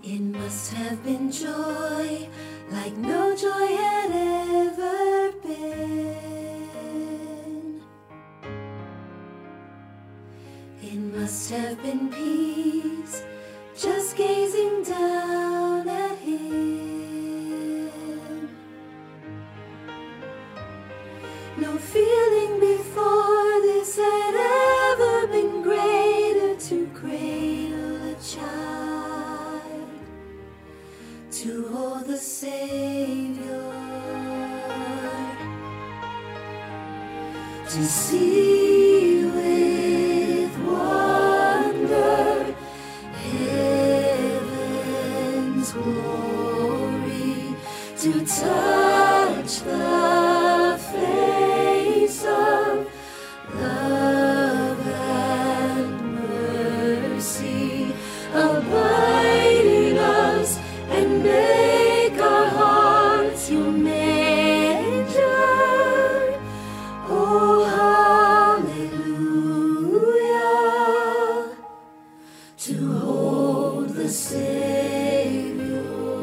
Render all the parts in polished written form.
It must have been joy, like no joy had ever been. It must have been peace, just gazing down at him. No feeling before this had ever been greater to cradle a child, to hold the Savior, to see with wonder heaven's glory, to touch the face of love and mercy, abide in us and make our hearts your manger. Oh, hallelujah, to hold the Savior.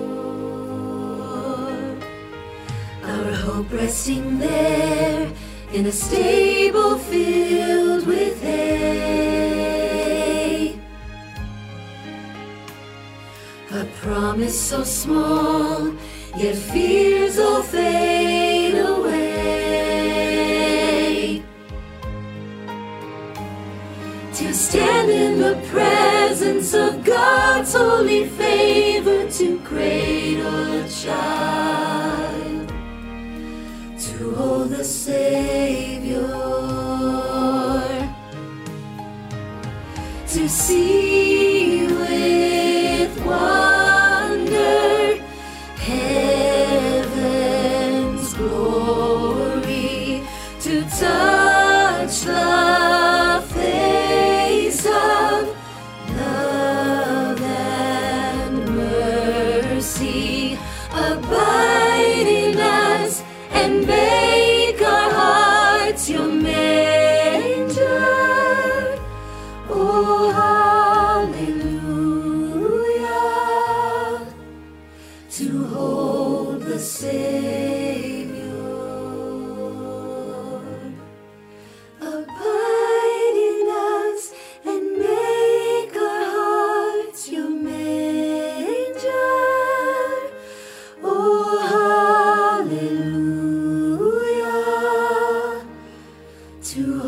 Our hope resting there in a stable filled with hay, a promise so small, yet fears all fade away. To stand in the presence of God's holy favor, to cradle a child, to hold the Savior, to see with wonder heaven's glory, to touch the face of love and mercy, abide in us and make our hearts your manger. Oh, hallelujah, to hold the Savior, abide in us and make our hearts your manger. Oh, hallelujah, to